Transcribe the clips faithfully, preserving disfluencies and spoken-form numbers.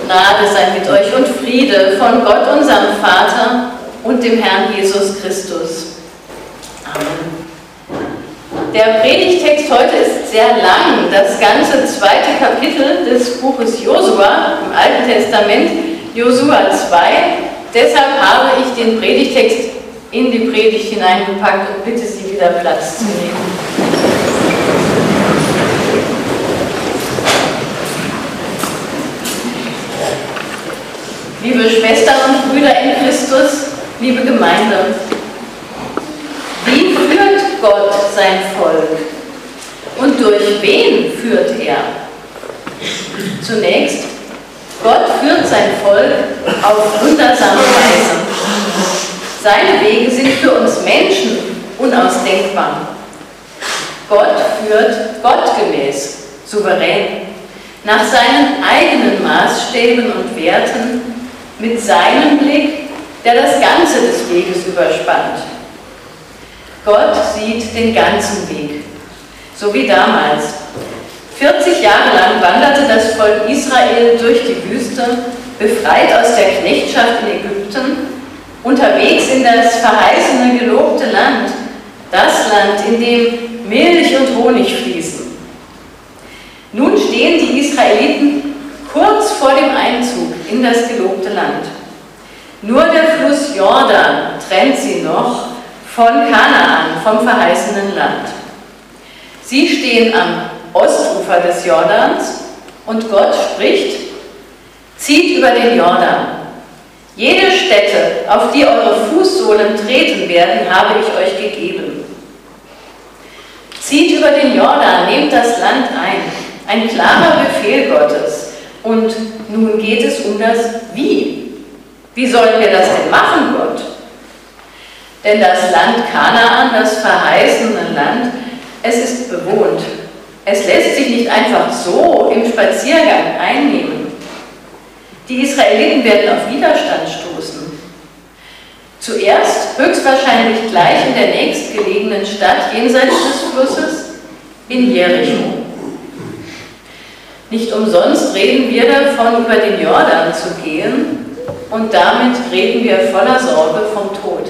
Gnade sei mit euch und Friede von Gott, unserem Vater und dem Herrn Jesus Christus. Amen. Der Predigtext heute ist sehr lang. Das ganze zweite Kapitel des Buches Josua im Alten Testament, Josua zwei. Deshalb habe ich den Predigtext in die Predigt hineingepackt und bitte Sie wieder Platz zu nehmen. Liebe Schwestern und Brüder in Christus, liebe Gemeinde, wie führt Gott sein Volk und durch wen führt er? Zunächst, Gott führt sein Volk auf wundersame Weise. Seine Wege sind für uns Menschen unausdenkbar. Gott führt gottgemäß, souverän, nach seinen eigenen Maßstäben und Werten, mit seinem Blick, der das Ganze des Weges überspannt. Gott sieht den ganzen Weg, so wie damals. vierzig Jahre lang wanderte das Volk Israel durch die Wüste, befreit aus der Knechtschaft in Ägypten, unterwegs in das verheißene, gelobte Land, das Land, in dem Milch und Honig fließen. Nun stehen die Israeliten kurz vor dem Einzug in das gelobte Land. Nur der Fluss Jordan trennt sie noch von Kanaan, vom verheißenen Land. Sie stehen am Ostufer des Jordans und Gott spricht: Zieht über den Jordan. Jede Stätte, auf die eure Fußsohlen treten werden, habe ich euch gegeben. Zieht über den Jordan, nehmt das Land ein. Ein klarer Befehl Gottes. Und nun geht es um das Wie. Wie sollen wir das denn machen, Gott? Denn das Land Kanaan, das verheißene Land, es ist bewohnt. Es lässt sich nicht einfach so im Spaziergang einnehmen. Die Israeliten werden auf Widerstand stoßen. Zuerst, höchstwahrscheinlich gleich in der nächstgelegenen Stadt jenseits des Flusses, in Jericho. Nicht umsonst reden wir davon, über den Jordan zu gehen, und damit reden wir voller Sorge vom Tod.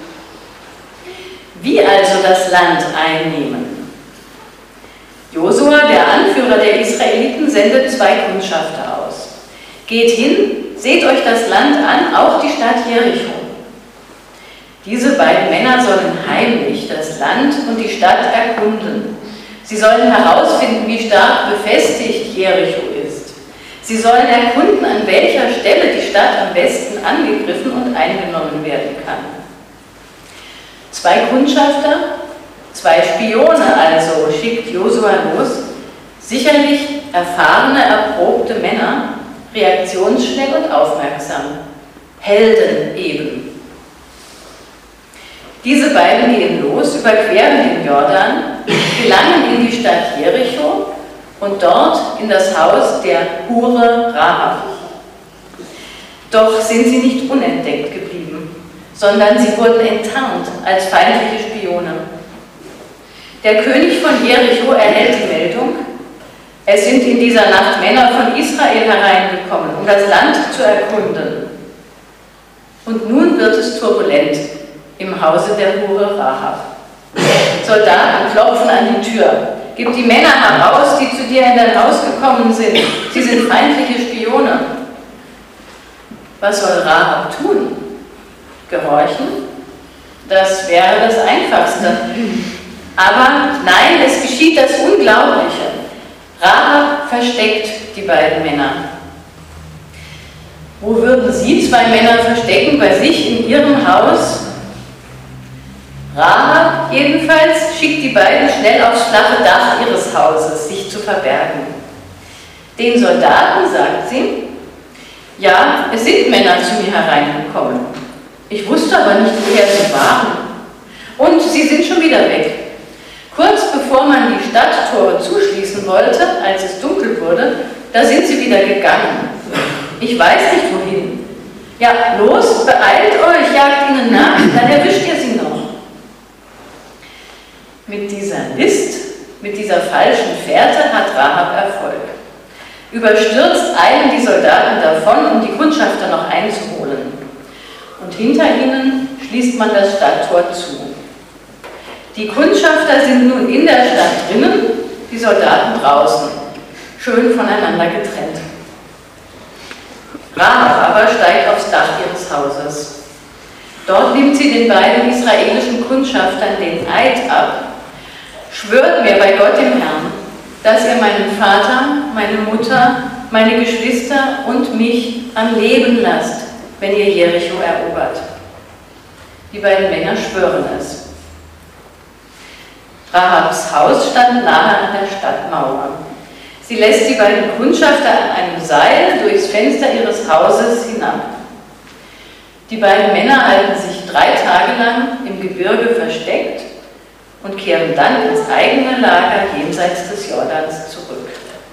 Wie also das Land einnehmen? Josua, der Anführer der Israeliten, sendet zwei Kundschafter aus. Geht hin, seht euch das Land an, auch die Stadt Jericho. Diese beiden Männer sollen heimlich das Land und die Stadt erkunden. Sie sollen herausfinden, wie stark befestigt Jericho ist. Sie sollen erkunden, an welcher Stelle die Stadt am besten angegriffen und eingenommen werden kann. Zwei Kundschafter, zwei Spione also schickt Josua los, sicherlich erfahrene, erprobte Männer, reaktionsschnell und aufmerksam. Helden eben. Diese beiden gehen los, überqueren den Jordan, gelangen in die Stadt Jericho und dort in das Haus der Hure Rahab. Doch sind sie nicht unentdeckt geblieben, sondern sie wurden enttarnt als feindliche Spione. Der König von Jericho erhält die Meldung: Es sind in dieser Nacht Männer von Israel hereingekommen, um das Land zu erkunden. Und nun wird es turbulent im Hause der Hure Rahab. Soldaten klopfen an die Tür. Gib die Männer heraus, die zu dir in dein Haus gekommen sind. Sie sind feindliche Spione. Was soll Rahab tun? Gehorchen? Das wäre das Einfachste. Aber nein, es geschieht das Unglaubliche. Rahab versteckt die beiden Männer. Wo würden sie zwei Männer verstecken? Bei sich in ihrem Haus? Rahab jedenfalls schickt die beiden schnell aufs flache Dach ihres Hauses, sich zu verbergen. Den Soldaten sagt sie: Ja, es sind Männer zu mir hereingekommen. Ich wusste aber nicht, woher sie waren. Und sie sind schon wieder weg. Kurz bevor man die Stadttore zuschließen wollte, als es dunkel wurde, da sind sie wieder gegangen. Ich weiß nicht wohin. Ja, los, beeilt euch, jagt ihnen nach, dann erwischt ihr sie noch. Mit dieser List, mit dieser falschen Fährte hat Rahab Erfolg. Überstürzt eilen die Soldaten davon davon, um die Kundschafter noch einzuholen. Und hinter ihnen schließt man das Stadttor zu. Die Kundschafter sind nun in der Stadt drinnen, die Soldaten draußen, schön voneinander getrennt. Rahab aber steigt aufs Dach ihres Hauses. Dort nimmt sie den beiden israelischen Kundschaftern den Eid ab: Schwört mir bei Gott dem Herrn, dass ihr meinen Vater, meine Mutter, meine Geschwister und mich am Leben lasst, wenn ihr Jericho erobert. Die beiden Männer schwören es. Rahabs Haus stand nahe an der Stadtmauer. Sie lässt die beiden Kundschafter an einem Seil durchs Fenster ihres Hauses hinab. Die beiden Männer halten sich drei Tage lang im Gebirge versteckt und kehren dann ins eigene Lager jenseits des Jordans zurück.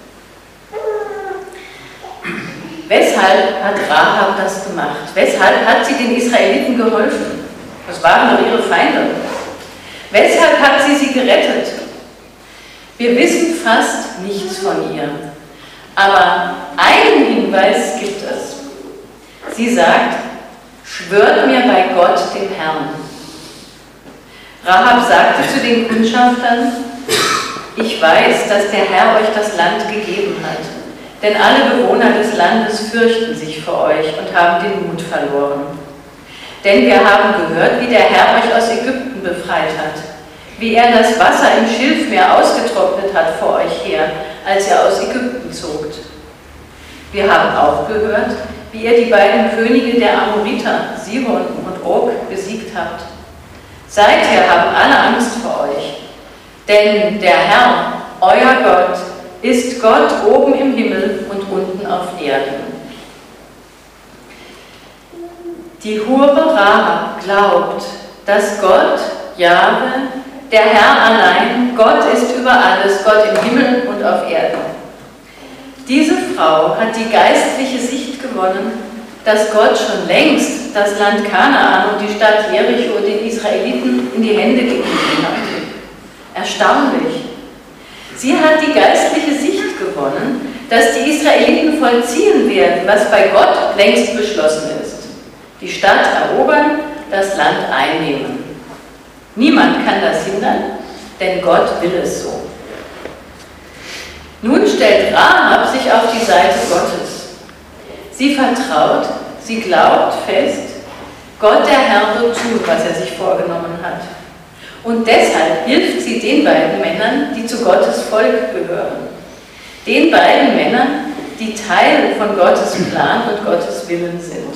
Weshalb hat Rahab das gemacht? Weshalb hat sie den Israeliten geholfen? Das waren doch ihre Feinde. Weshalb hat sie sie gerettet? Wir wissen fast nichts von ihr. Aber einen Hinweis gibt es. Sie sagt: Schwört mir bei Gott, dem Herrn. Rahab sagte zu den Kundschaftern: Ich weiß, dass der Herr euch das Land gegeben hat, denn alle Bewohner des Landes fürchten sich vor euch und haben den Mut verloren. Denn wir haben gehört, wie der Herr euch aus Ägypten befreit hat, wie er das Wasser im Schilfmeer ausgetrocknet hat vor euch her, als ihr aus Ägypten zogt. Wir haben auch gehört, wie ihr die beiden Könige der Amoriter, Sihon und Og, besiegt habt. Seither haben alle Angst vor euch, denn der Herr, euer Gott, ist Gott oben im Himmel und unten auf Erden. Die Hure Rahab glaubt, dass Gott, Jahwe, der Herr allein, Gott ist über alles, Gott im Himmel und auf Erden. Diese Frau hat die geistliche Sicht gewonnen, dass Gott schon längst das Land Kanaan und die Stadt Jericho den Israeliten in die Hände gegeben hat. Erstaunlich. Sie hat die geistliche Sicht gewonnen, dass die Israeliten vollziehen werden, was bei Gott längst beschlossen ist. Die Stadt erobern, das Land einnehmen. Niemand kann das hindern, denn Gott will es so. Nun stellt Rahab sich auf die Seite Gottes. Sie vertraut, sie glaubt fest, Gott der Herr wird tun, was er sich vorgenommen hat. Und deshalb hilft sie den beiden Männern, die zu Gottes Volk gehören. Den beiden Männern, die Teil von Gottes Plan und Gottes Willen sind.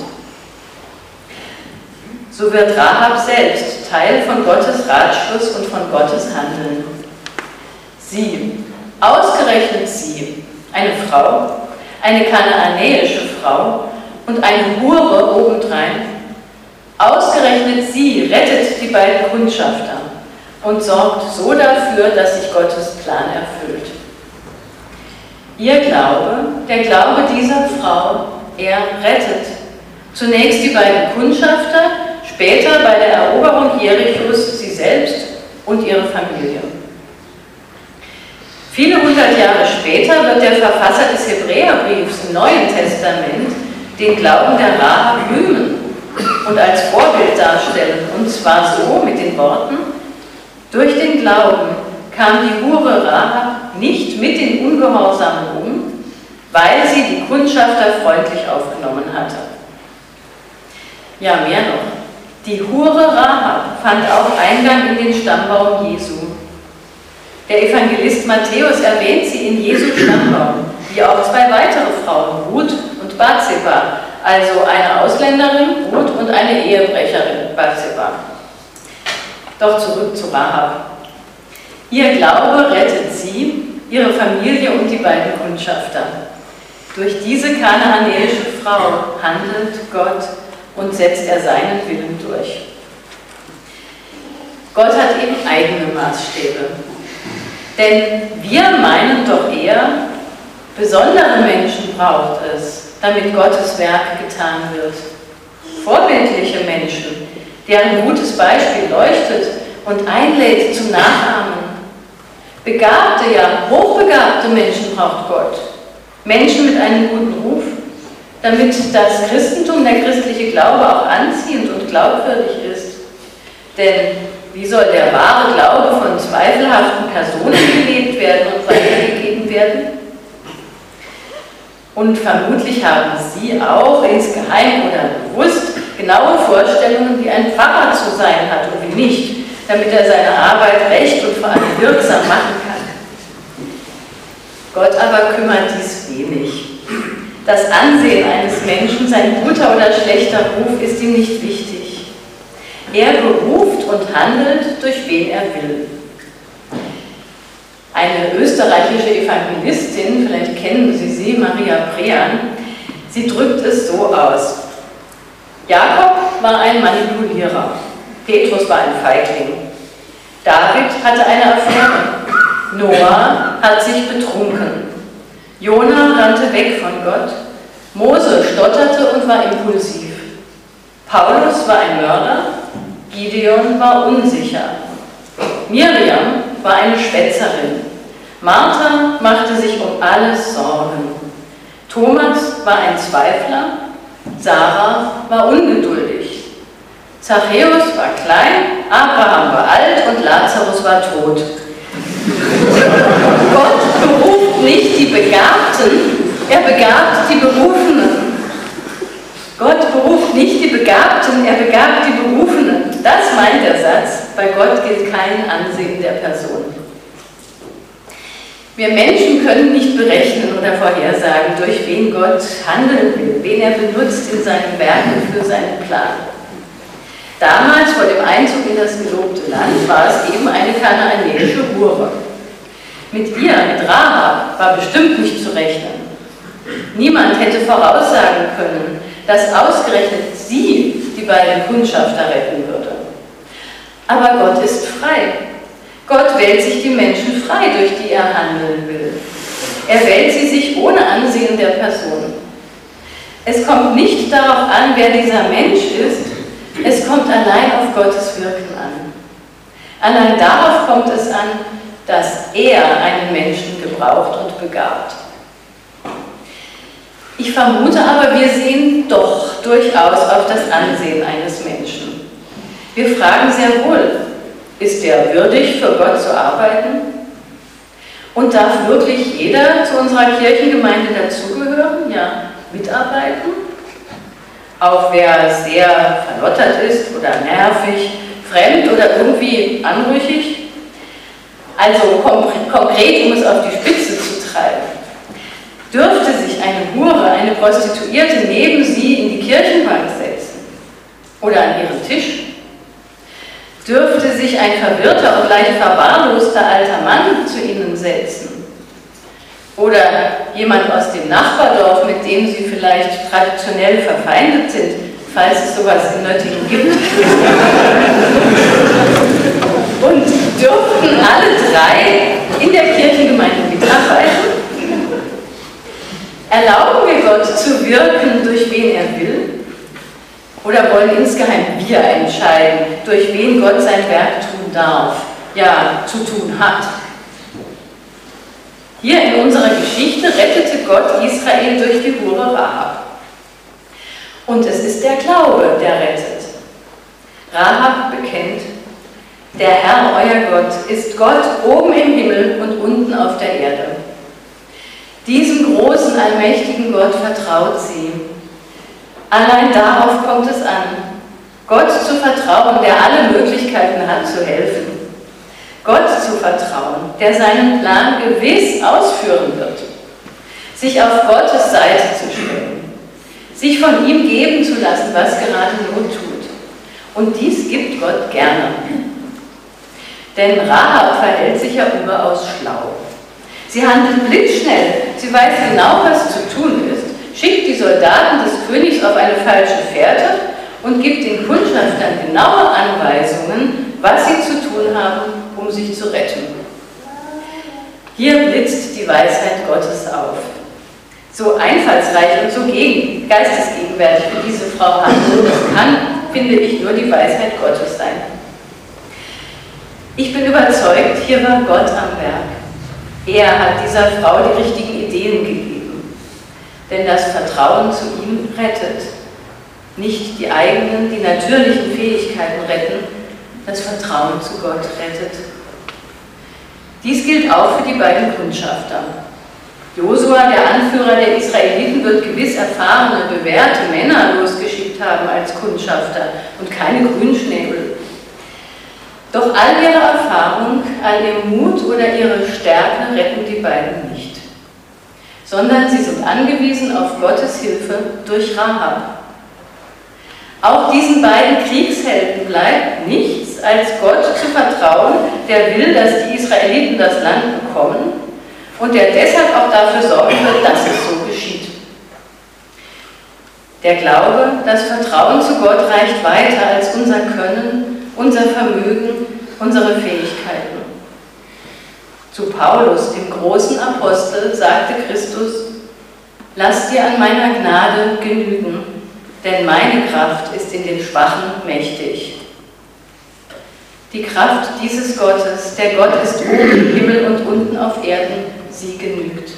So wird Rahab selbst Teil von Gottes Ratschluss und von Gottes Handeln. Sie, ausgerechnet sie, eine Frau, eine kanaanäische Frau und eine Hure obendrein, ausgerechnet sie rettet die beiden Kundschafter und sorgt so dafür, dass sich Gottes Plan erfüllt. Ihr Glaube, der Glaube dieser Frau, er rettet zunächst die beiden Kundschafter, später bei der Eroberung Jerichos sie selbst und ihre Familie. Viele hundert Jahre später wird der Verfasser des Hebräerbriefs im Neuen Testament den Glauben der Rahab rühmen und als Vorbild darstellen, und zwar so mit den Worten: Durch den Glauben kam die Hure Rahab nicht mit den Ungehorsamen um, weil sie die Kundschafter freundlich aufgenommen hatte. Ja, mehr noch. Die Hure Rahab fand auch Eingang in den Stammbaum Jesu. Der Evangelist Matthäus erwähnt sie in Jesu Stammbaum, wie auch zwei weitere Frauen, Ruth und Bathseba, also eine Ausländerin, Ruth, und eine Ehebrecherin, Bathseba. Doch zurück zu Rahab. Ihr Glaube rettet sie, ihre Familie und die beiden Kundschafter. Durch diese kanaanäische Frau handelt Gott und setzt er seinen Willen durch. Gott hat eben eigene Maßstäbe. Denn wir meinen doch eher, besondere Menschen braucht es, damit Gottes Werk getan wird. Vorbildliche Menschen, deren gutes Beispiel leuchtet und einlädt zum Nachahmen. Begabte, ja hochbegabte Menschen braucht Gott. Menschen mit einem guten Ruf, damit das Christentum, der christliche Glaube auch anziehend und glaubwürdig ist. Denn wie soll der wahre Glaube von zweifelhaften Personen gelebt werden und weitergegeben werden? Und vermutlich haben Sie auch insgeheim oder bewusst genaue Vorstellungen, wie ein Pfarrer zu sein hat und wie nicht, damit er seine Arbeit recht und vor allem wirksam machen kann. Gott aber kümmert dies wenig. Das Ansehen eines Menschen, sein guter oder schlechter Ruf, ist ihm nicht wichtig. Er beruft und handelt, durch wen er will. Eine österreichische Evangelistin, vielleicht kennen Sie sie, Maria Brean, sie drückt es so aus. Jakob war ein Manipulierer, Petrus war ein Feigling, David hatte eine Affäre, Noah hat sich betrunken, Jona rannte weg von Gott, Mose stotterte und war impulsiv, Paulus war ein Mörder, Gideon war unsicher, Miriam war eine Schwätzerin, Martha machte sich um alles Sorgen, Thomas war ein Zweifler, Sarah war ungeduldig, Zachäus war klein, Abraham war alt und Lazarus war tot. Gott beruft nicht die Begabten, er begabt die Berufenen. Gott beruft nicht die Begabten, er begabt die Berufenen. Das meint der Satz, bei Gott gilt kein Ansehen der Person. Wir Menschen können nicht berechnen oder vorhersagen, durch wen Gott handeln will, wen er benutzt in seinem Werk und für seinen Plan. Damals, vor dem Einzug in das gelobte Land, war es eben eine kanaanäische Hure. Mit ihr, mit Rahab, war bestimmt nicht zu rechnen. Niemand hätte voraussagen können, dass ausgerechnet sie die beiden Kundschafter retten würde. Aber Gott ist frei. Gott wählt sich die Menschen frei, durch die er handeln will. Er wählt sie sich ohne Ansehen der Person. Es kommt nicht darauf an, wer dieser Mensch ist, es kommt allein auf Gottes Wirken an. Allein darauf kommt es an, dass er einen Menschen gebraucht und begabt. Ich vermute aber, wir sehen doch durchaus auf das Ansehen eines Menschen. Wir fragen sehr wohl, ist er würdig, für Gott zu arbeiten? Und darf wirklich jeder zu unserer Kirchengemeinde dazugehören, ja, mitarbeiten? Auch wer sehr verlottert ist oder nervig, fremd oder irgendwie anrüchig? Also konkret, um es auf die Spitze zu treiben. Dürfte sich eine Hure, eine Prostituierte neben sie in die Kirchenbank setzen? Oder an ihren Tisch? Dürfte sich ein verwirrter und leicht verwahrloster alter Mann zu ihnen setzen? Oder jemand aus dem Nachbardorf, mit dem sie vielleicht traditionell verfeindet sind, falls es sowas in Nöttingen gibt? Und dürften alle drei in der Kirchengemeinde mitarbeiten? Erlauben wir Gott zu wirken, durch wen er will? Oder wollen insgeheim wir entscheiden, durch wen Gott sein Werk tun darf, ja, zu tun hat? Hier in unserer Geschichte rettete Gott Israel durch die Hure Rahab. Und es ist der Glaube, der rettet. Rahab bekennt, der Herr, euer Gott, ist Gott oben im Himmel und unten auf der Erde. Diesem großen, allmächtigen Gott vertraut sie. Allein darauf kommt es an, Gott zu vertrauen, der alle Möglichkeiten hat zu helfen. Gott zu vertrauen, der seinen Plan gewiss ausführen wird. Sich auf Gottes Seite zu stellen. Sich von ihm geben zu lassen, was gerade Not tut. Und dies gibt Gott gerne. Denn Rahab verhält sich ja überaus schlau. Sie handelt blitzschnell, sie weiß genau, was zu tun ist, schickt die Soldaten des Königs auf eine falsche Fährte und gibt den Kundschaftern genaue Anweisungen, was sie zu tun haben, um sich zu retten. Hier blitzt die Weisheit Gottes auf. So einfallsreich und so gegen, geistesgegenwärtig wie diese Frau handelt, das kann, finde ich, nur die Weisheit Gottes sein. Ich bin überzeugt, hier war Gott am Werk. Er hat dieser Frau die richtigen Ideen gegeben. denn das Vertrauen zu ihm rettet. Nicht die eigenen, die natürlichen Fähigkeiten retten, das Vertrauen zu Gott rettet. Dies gilt auch für die beiden Kundschafter. Josua, der Anführer der Israeliten, wird gewiss erfahrene, bewährte Männer losgeschickt haben als Kundschafter und keine Grünschnäbel. Doch all ihre Erfahrung, all ihr Mut oder ihre Stärke retten die beiden nicht, sondern sie sind angewiesen auf Gottes Hilfe durch Rahab. Auch diesen beiden Kriegshelden bleibt nichts, als Gott zu vertrauen, der will, dass die Israeliten das Land bekommen und der deshalb auch dafür sorgen wird, dass es so geschieht. Der Glaube, das Vertrauen zu Gott reicht weiter als unser Können, unser Vermögen, unsere Fähigkeiten. Zu Paulus, dem großen Apostel, sagte Christus: Lass dir an meiner Gnade genügen, denn meine Kraft ist in den Schwachen mächtig. Die Kraft dieses Gottes, der Gott ist oben im Himmel und unten auf Erden, sie genügt.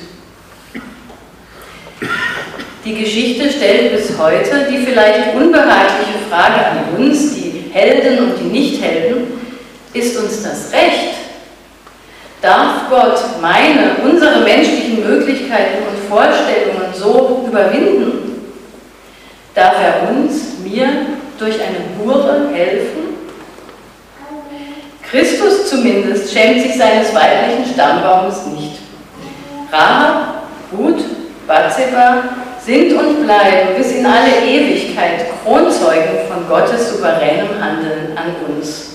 Die Geschichte stellt bis heute die vielleicht unbehagliche Frage an uns, die Helden und die Nichthelden: Ist uns das recht? Darf Gott meine, unsere menschlichen Möglichkeiten und Vorstellungen so überwinden? Darf er uns, mir, durch eine Hure helfen? Christus zumindest schämt sich seines weiblichen Stammbaums nicht. Rahab, Ruth, Bathseba sind und bleiben bis in alle Ewigkeit Kronzeugen von Gottes souveränem Handeln an uns.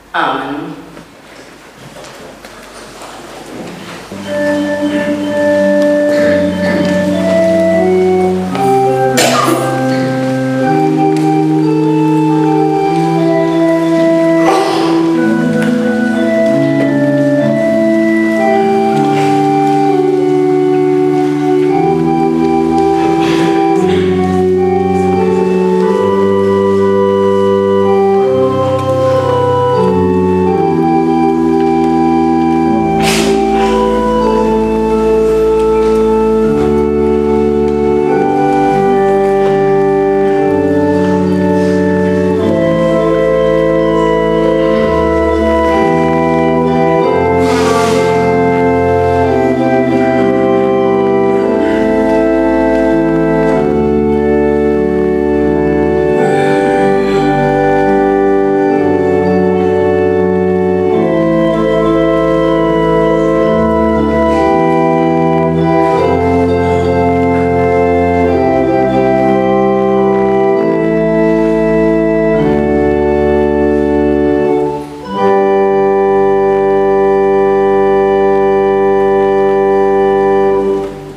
Amen.